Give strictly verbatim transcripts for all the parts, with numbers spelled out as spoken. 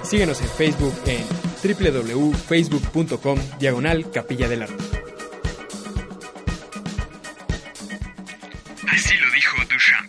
Síguenos en Facebook en doble u doble u doble u punto facebook punto com diagonal Capilla del Arte. Así lo dijo Duchamp.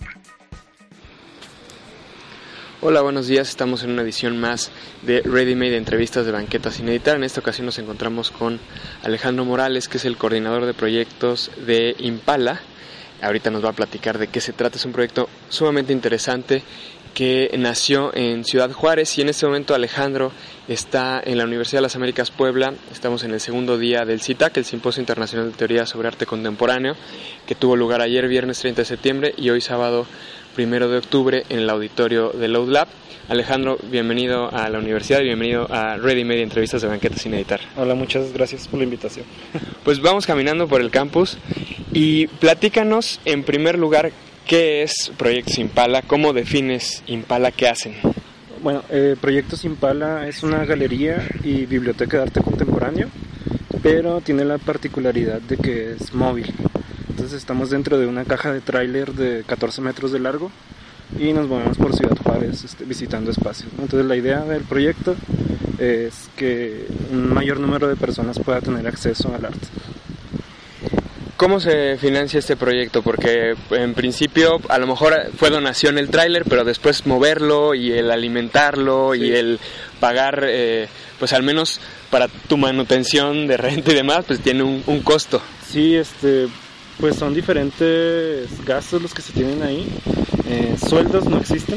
Hola, buenos días. Estamos en una edición más de Ready Made, entrevistas de banqueta sin editar. En esta ocasión nos encontramos con Alejandro Morales, que es el coordinador de proyectos de Impala. Ahorita nos va a platicar de qué se trata. Es un proyecto sumamente interesante que nació en Ciudad Juárez, y en este momento Alejandro está en la Universidad de las Américas Puebla. Estamos en el segundo día del CITAC, el Simposio Internacional de Teoría sobre Arte Contemporáneo, que tuvo lugar ayer viernes treinta de septiembre y hoy sábado primero de octubre en el auditorio de Loud Lab. Alejandro, bienvenido a la universidad y bienvenido a Ready Media, entrevistas de banqueta sin editar. Hola, muchas gracias por la invitación. Pues vamos caminando por el campus y platícanos en primer lugar qué es Proyectos Impala, cómo defines Impala, qué hacen. Bueno, eh, Proyectos Impala es una galería y biblioteca de arte contemporáneo, pero tiene la particularidad de que es móvil. Entonces estamos dentro de una caja de tráiler de catorce metros de largo y nos movemos por Ciudad Juárez este, visitando espacios, ¿no? Entonces la idea del proyecto es que un mayor número de personas pueda tener acceso al arte. ¿Cómo se financia este proyecto? Porque en principio a lo mejor fue donación el tráiler, pero después moverlo y el alimentarlo, sí, y el pagar, eh, pues al menos para tu manutención de renta y demás, pues tiene un, un costo. Sí, este, pues son diferentes gastos los que se tienen ahí. Eh, sueldos no existen.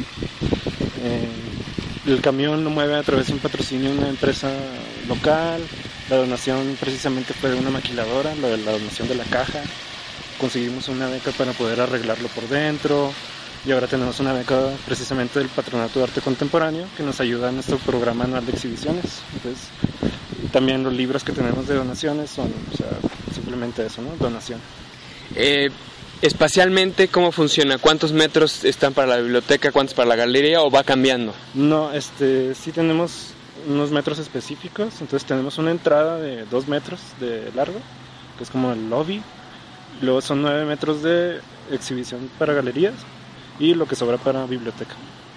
Eh, el camión lo mueve a través de un patrocinio de una empresa local. La donación precisamente fue de una maquiladora, la de la donación de la caja. Conseguimos una beca para poder arreglarlo por dentro y ahora tenemos una beca precisamente del Patronato de Arte Contemporáneo que nos ayuda en nuestro programa anual de exhibiciones. Entonces, también los libros que tenemos de donaciones son, o sea, simplemente eso, ¿no? Donación. Eh, espacialmente, ¿cómo funciona? ¿Cuántos metros están para la biblioteca, cuántos para la galería o va cambiando? No, este, sí tenemos unos metros específicos, entonces tenemos una entrada de dos metros de largo, que es como el lobby, luego son nueve metros de exhibición para galerías y lo que sobra para biblioteca.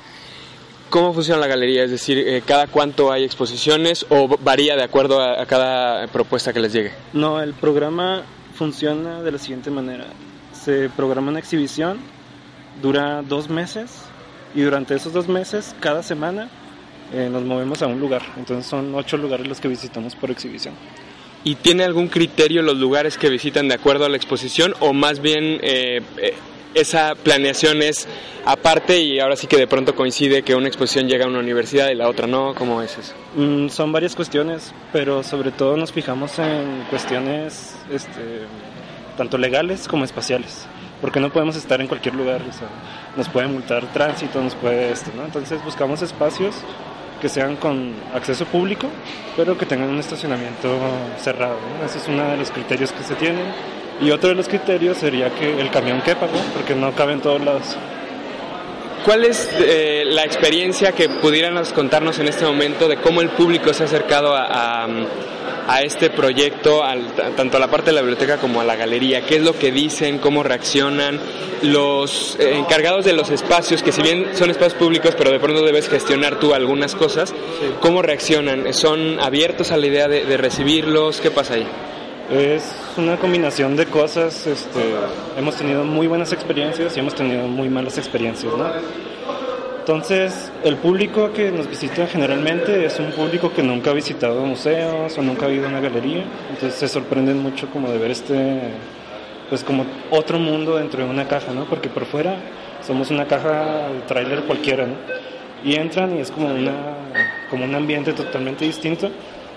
¿Cómo funciona la galería? Es decir, eh, ¿cada cuánto hay exposiciones o varía de acuerdo a, a cada propuesta que les llegue? No, el programa funciona de la siguiente manera. Se programa una exhibición, dura dos meses y durante esos dos meses, cada semana, Eh, nos movemos a un lugar, entonces son ocho lugares los que visitamos por exhibición. ¿Y tiene algún criterio los lugares que visitan de acuerdo a la exposición o más bien eh, eh, esa planeación es aparte y ahora sí que de pronto coincide que una exposición llega a una universidad y la otra no? ¿Cómo es eso? Mm, son varias cuestiones, pero sobre todo nos fijamos en cuestiones este, tanto legales como espaciales, porque no podemos estar en cualquier lugar, o sea, nos puede multar tránsito, nos puede esto, ¿no? Entonces buscamos espacios que sean con acceso público, pero que tengan un estacionamiento cerrado, ¿no? Ese es uno de los criterios que se tienen. Y otro de los criterios sería que el camión quepa, ¿no? Porque no cabe en todos lados. ¿Cuál es eh, la experiencia que pudieran contarnos en este momento de cómo el público se ha acercado a, a, a este proyecto, al, tanto a la parte de la biblioteca como a la galería? ¿Qué es lo que dicen? ¿Cómo reaccionan? Los eh, encargados de los espacios, que si bien son espacios públicos, pero de pronto debes gestionar tú algunas cosas, sí, ¿cómo reaccionan? ¿Son abiertos a la idea de, de recibirlos? ¿Qué pasa ahí? Es una combinación de cosas. Este, hemos tenido muy buenas experiencias y hemos tenido muy malas experiencias, ¿no? Entonces, el público que nos visita generalmente es un público que nunca ha visitado museos o nunca ha ido a una galería, entonces se sorprenden mucho como de ver este, pues como otro mundo dentro de una caja, ¿no? Porque por fuera somos una caja de tráiler cualquiera, ¿no? Y entran y es como una, como un ambiente totalmente distinto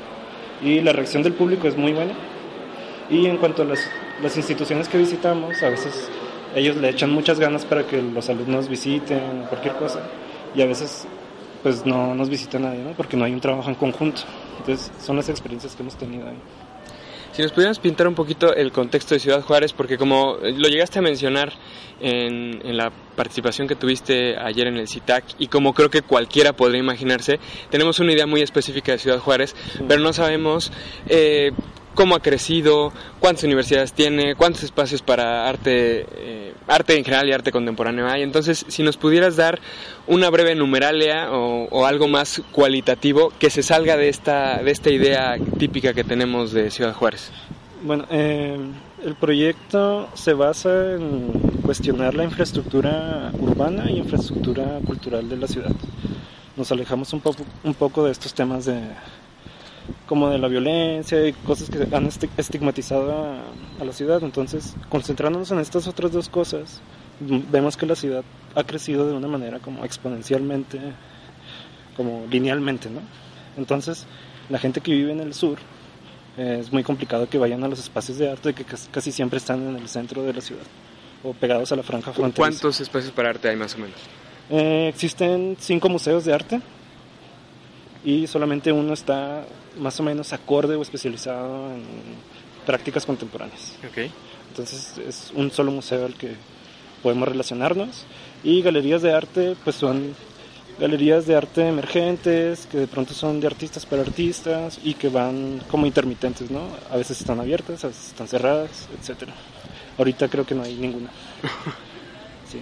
y la reacción del público es muy buena. Y en cuanto a las, las instituciones que visitamos, a veces ellos le echan muchas ganas para que los alumnos visiten cualquier cosa y a veces pues no nos visita nadie, ¿no? Porque no hay un trabajo en conjunto. Entonces son las experiencias que hemos tenido ahí. Si nos pudiéramos pintar un poquito el contexto de Ciudad Juárez, porque como lo llegaste a mencionar en, en la participación que tuviste ayer en el CITAC, y como creo que cualquiera podría imaginarse, tenemos una idea muy específica de Ciudad Juárez, sí, pero no sabemos eh, cómo ha crecido, cuántas universidades tiene, cuántos espacios para arte, eh, arte en general y arte contemporáneo hay. Entonces, si nos pudieras dar una breve numeralia o, o algo más cualitativo que se salga de esta, de esta idea típica que tenemos de Ciudad Juárez. Bueno, eh, el proyecto se basa en cuestionar la infraestructura urbana y infraestructura cultural de la ciudad. Nos alejamos un poco, un poco de estos temas de como de la violencia y cosas que han estigmatizado a, a la ciudad. Entonces, concentrándonos en estas otras dos cosas, vemos que la ciudad ha crecido de una manera como exponencialmente, como linealmente, ¿no? Entonces, la gente que vive en el sur, eh, es muy complicado que vayan a los espacios de arte que casi siempre están en el centro de la ciudad o pegados a la franja fronteriza. ¿Cuántos espacios para arte hay más o menos? Eh, existen cinco museos de arte y solamente uno está más o menos acorde o especializado en prácticas contemporáneas. Okay. Entonces es un solo museo al que podemos relacionarnos, y galerías de arte pues son galerías de arte emergentes que de pronto son de artistas para artistas y que van como intermitentes, ¿no? A veces están abiertas, a veces están cerradas, etcétera. Ahorita creo que no hay ninguna. Sí.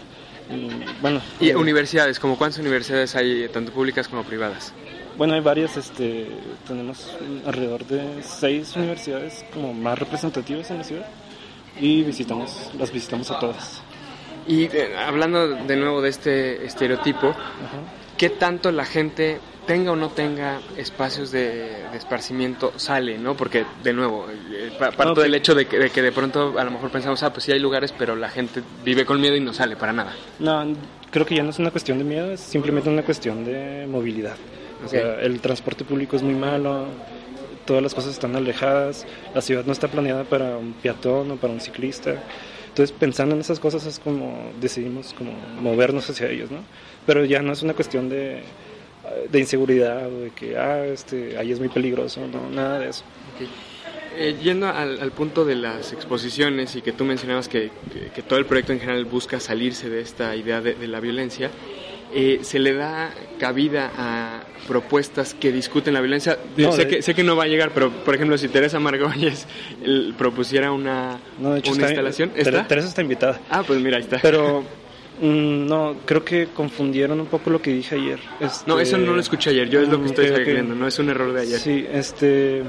Y, bueno, ¿Y eh, universidades? ¿Como cuántas universidades hay, tanto públicas como privadas? Bueno, hay varias, este, tenemos alrededor de seis universidades como más representativas en la ciudad y visitamos, las visitamos a todas. Y eh, hablando de nuevo de este estereotipo, Ajá. ¿qué tanto la gente, tenga o no tenga espacios de, de esparcimiento, sale, ¿no? Porque, de nuevo, eh, parto Okay. del hecho de que, de que de pronto a lo mejor pensamos, ah, pues sí hay lugares, pero la gente vive con miedo y no sale para nada. No, creo que ya no es una cuestión de miedo, es simplemente una cuestión de movilidad. O Okay. sea, el transporte público es muy malo, todas las cosas están alejadas, la ciudad no está planeada para un peatón o para un ciclista. Entonces, pensando en esas cosas es como decidimos como movernos hacia ellos, ¿no? Pero ya no es una cuestión de, de inseguridad o de que, ah, este, ahí es muy peligroso, no, nada de eso. Okay. Eh, yendo al, al punto de las exposiciones y que tú mencionabas que, que, que todo el proyecto en general busca salirse de esta idea de, de la violencia, eh, ¿se le da cabida a propuestas que discuten la violencia? No, sé, de... que, sé que no va a llegar, pero por ejemplo, si Teresa Margolles el, propusiera una, no, de hecho, una está, instalación, ¿está? ¿está? Teresa está invitada. Ah, pues mira, ahí está. Pero mm, no, creo que confundieron un poco lo que dije ayer. Este... No, eso no lo escuché ayer, yo es lo que estoy okay, viendo, okay. No es un error de ayer. Sí, este...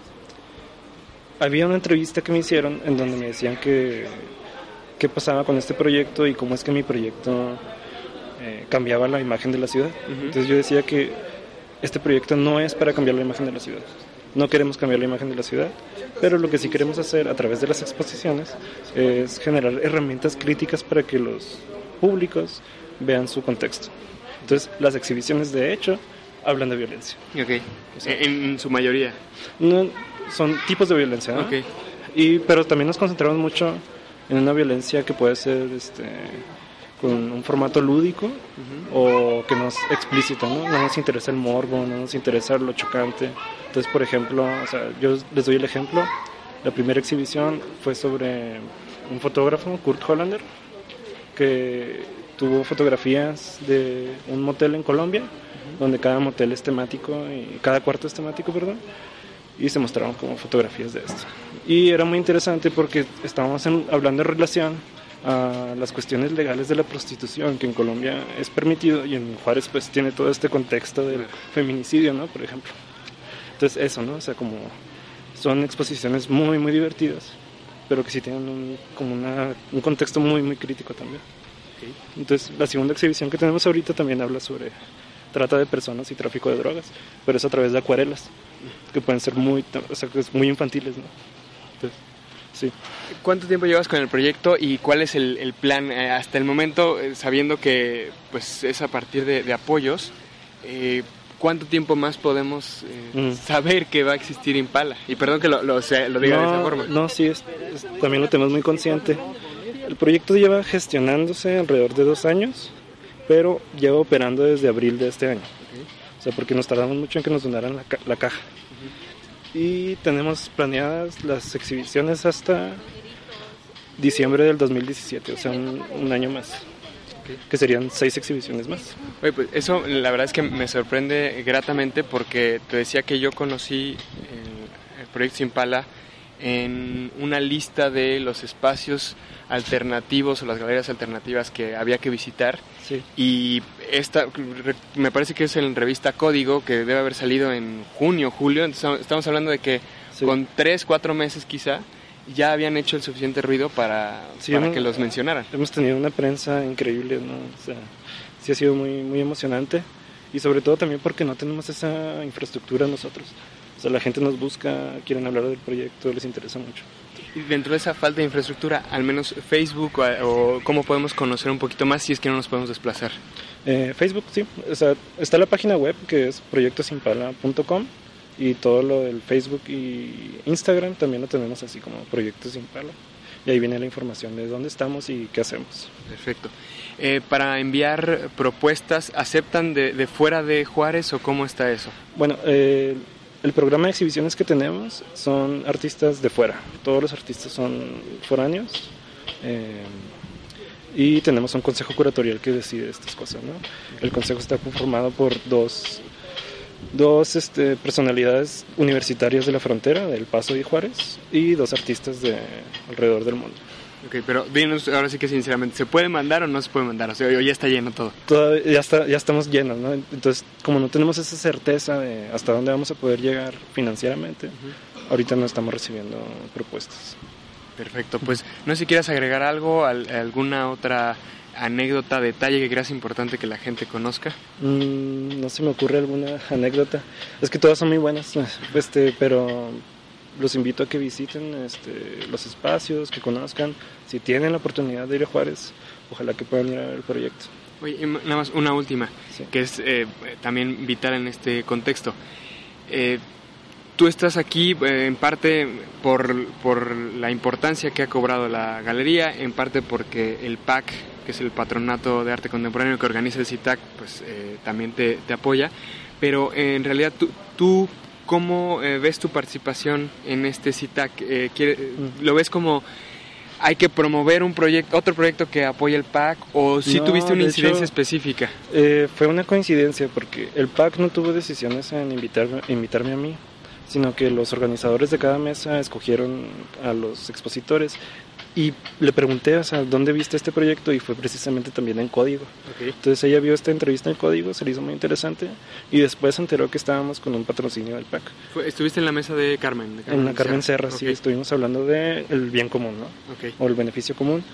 había una entrevista que me hicieron en donde me decían que qué pasaba con este proyecto y cómo es que mi proyecto eh, cambiaba la imagen de la ciudad. Uh-huh. Entonces yo decía que este proyecto no es para cambiar la imagen de la ciudad. No queremos cambiar la imagen de la ciudad, pero lo que sí queremos hacer a través de las exposiciones es generar herramientas críticas para que los públicos vean su contexto. Entonces las exhibiciones de hecho hablan de violencia. Okay. O sea, en, en su mayoría. No, son tipos de violencia, ¿no? Okay. Y, pero también nos concentramos mucho en una violencia que puede ser este, con un formato lúdico uh-huh. o que no es explícita, ¿no? No nos interesa el morbo, no nos interesa lo chocante. Entonces, por ejemplo, o sea, yo les doy el ejemplo. La primera exhibición fue sobre un fotógrafo, Kurt Hollander, que tuvo fotografías de un motel en Colombia, uh-huh. donde cada motel es temático y cada cuarto es temático, perdón. Y se mostraron como fotografías de esto. Y era muy interesante porque estábamos en, hablando en relación a las cuestiones legales de la prostitución, que en Colombia es permitido y en Juárez pues tiene todo este contexto del feminicidio, ¿no? Por ejemplo. Entonces eso, ¿no? O sea, como son exposiciones muy, muy divertidas, pero que sí tienen un, como una, un contexto muy, muy crítico también. Okay. Entonces la segunda exhibición que tenemos ahorita también habla sobre trata de personas y tráfico de drogas, pero es a través de acuarelas, que pueden ser muy, o sea, muy infantiles, ¿no? Entonces, sí. ¿Cuánto tiempo llevas con el proyecto y cuál es el, el plan eh, hasta el momento, eh, sabiendo que pues es a partir de, de apoyos? Eh, ¿Cuánto tiempo más podemos eh, mm. saber que va a existir Impala? Y perdón que lo, lo, sea, lo diga no, de esa forma. No, sí, es, es, también lo tenemos muy consciente. El proyecto lleva gestionándose alrededor de dos años, pero lleva operando desde abril de este año. Okay. O sea, porque nos tardamos mucho en que nos donaran la, ca- la caja. Uh-huh. Y tenemos planeadas las exhibiciones hasta diciembre del dos mil diecisiete, o sea, un, un año más. Okay. Que serían seis exhibiciones más. Oye, pues eso la verdad es que me sorprende gratamente porque te decía que yo conocí el, Proyectos Impala en una lista de los espacios alternativos o las galerías alternativas que había que visitar. Sí. Y esta me parece que es en revista Código, que debe haber salido en junio, julio. Entonces estamos hablando de que sí, con tres, cuatro meses quizá ya habían hecho el suficiente ruido para, sí, para hemos, que los mencionaran. Hemos tenido una prensa increíble, ¿no? O sea, sí ha sido muy, muy emocionante, y sobre todo también porque no tenemos esa infraestructura nosotros. O sea, la gente nos busca, quieren hablar del proyecto, les interesa mucho. Y dentro de esa falta de infraestructura, al menos Facebook o, o cómo podemos conocer un poquito más si es que no nos podemos desplazar. Eh, Facebook, sí. O sea, está la página web que es proyectos impala punto com, y todo lo del Facebook y Instagram también lo tenemos así como Proyectos Impala. Y ahí viene la información de dónde estamos y qué hacemos. Perfecto. Eh, para enviar propuestas, ¿aceptan de, de fuera de Juárez o cómo está eso? Bueno, eh, el programa de exhibiciones que tenemos son artistas de fuera. Todos los artistas son foráneos. Eh, y tenemos un consejo curatorial que decide estas cosas, ¿no? El consejo está conformado por dos, dos este, personalidades universitarias de la frontera, del Paso y Juárez, y dos artistas de alrededor del mundo. Ok, pero dinos ahora sí que sinceramente, ¿se puede mandar o no se puede mandar? O sea, ya está lleno todo. Todavía ya, está, ya estamos llenos, ¿no? Entonces, como no tenemos esa certeza de hasta dónde vamos a poder llegar financieramente, uh-huh, ahorita no estamos recibiendo propuestas. Perfecto, pues no sé si quieras agregar algo, alguna otra anécdota, detalle que creas importante que la gente conozca. Mm, no se me ocurre alguna anécdota, es que todas son muy buenas, este, pero los invito a que visiten este, los espacios, que conozcan. Si tienen la oportunidad de ir a Juárez, ojalá que puedan ir a ver el proyecto. Oye, nada más una última, sí, que es eh, también vital en este contexto. Eh, tú estás aquí eh, en parte por, por la importancia que ha cobrado la galería, en parte porque el P A C, que es el Patronato de Arte Contemporáneo que organiza el CITAC, pues eh, también te, te apoya, pero eh, en realidad tú... tú ¿cómo eh, ves tu participación en este CITAC? Eh, quiere, ¿Lo ves como hay que promover un proyecto, otro proyecto que apoye el P A C, o si no, tuviste una incidencia hecho, específica? Eh, fue una coincidencia, porque el P A C no tuvo decisiones en invitarme, invitarme a mí, sino que los organizadores de cada mesa escogieron a los expositores. Y le pregunté, o sea, ¿dónde viste este proyecto? Y fue precisamente también en Código. Okay. Entonces ella vio esta entrevista en Código, se le hizo muy interesante, y después se enteró que estábamos con un patrocinio del P A C. ¿Estuviste en la mesa de Carmen? De Carmen en la Carmen Serra, Serra okay. Sí, estuvimos hablando del bien común, ¿no? Okay. O el beneficio común.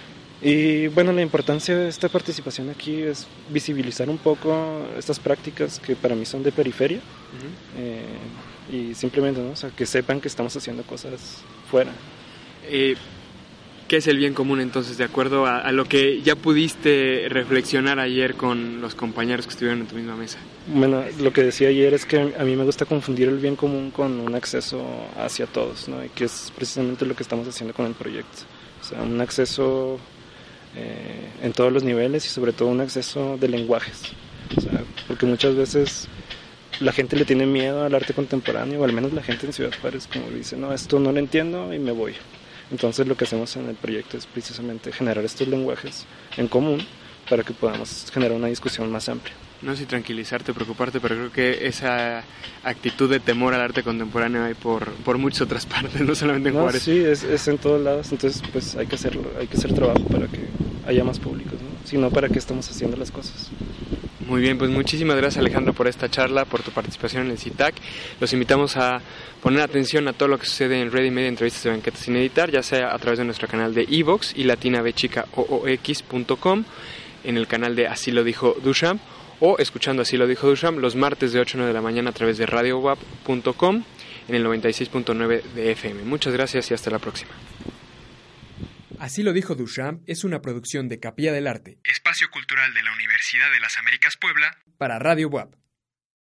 Y bueno, la importancia de esta participación aquí es visibilizar un poco estas prácticas que para mí son de periferia. Uh-huh. eh, y simplemente, ¿no? O sea, que sepan que estamos haciendo cosas fuera. Eh... ¿Qué es el bien común entonces, de acuerdo a, a lo que ya pudiste reflexionar ayer con los compañeros que estuvieron en tu misma mesa? Bueno, lo que decía ayer es que a mí me gusta confundir el bien común con un acceso hacia todos, ¿no? Y que es precisamente lo que estamos haciendo con el proyecto. O sea, un acceso eh, en todos los niveles y sobre todo un acceso de lenguajes. O sea, porque muchas veces la gente le tiene miedo al arte contemporáneo, o al menos la gente en Ciudad Juárez, como dice, no, esto no lo entiendo y me voy. Entonces lo que hacemos en el proyecto es precisamente generar estos lenguajes en común para que podamos generar una discusión más amplia. No sé si tranquilizarte, preocuparte, pero creo que esa actitud de temor al arte contemporáneo hay por, por muchas otras partes, no solamente en no, Juárez. Sí, es, es en todos lados, entonces pues hay que hacerlo, hay que hacer trabajo para que haya más públicos, ¿no? Si no, ¿para qué estamos haciendo las cosas? Muy bien, pues muchísimas gracias, Alejandro, por esta charla, por tu participación en el CITAC. Los invitamos a poner atención a todo lo que sucede en Ready Media, entrevistas de banquetas sin editar, ya sea a través de nuestro canal de iVoox y latina b chica o o x punto com, en el canal de Así lo dijo Duchamp, o escuchando Así lo dijo Duchamp los martes de ocho a nueve de la mañana a través de radio wap punto com en el noventa y seis punto nueve de F M. Muchas gracias y hasta la próxima. Así lo dijo Duchamp es una producción de Capilla del Arte, espacio cultural de la Universidad de las Américas Puebla, para Radio W A P.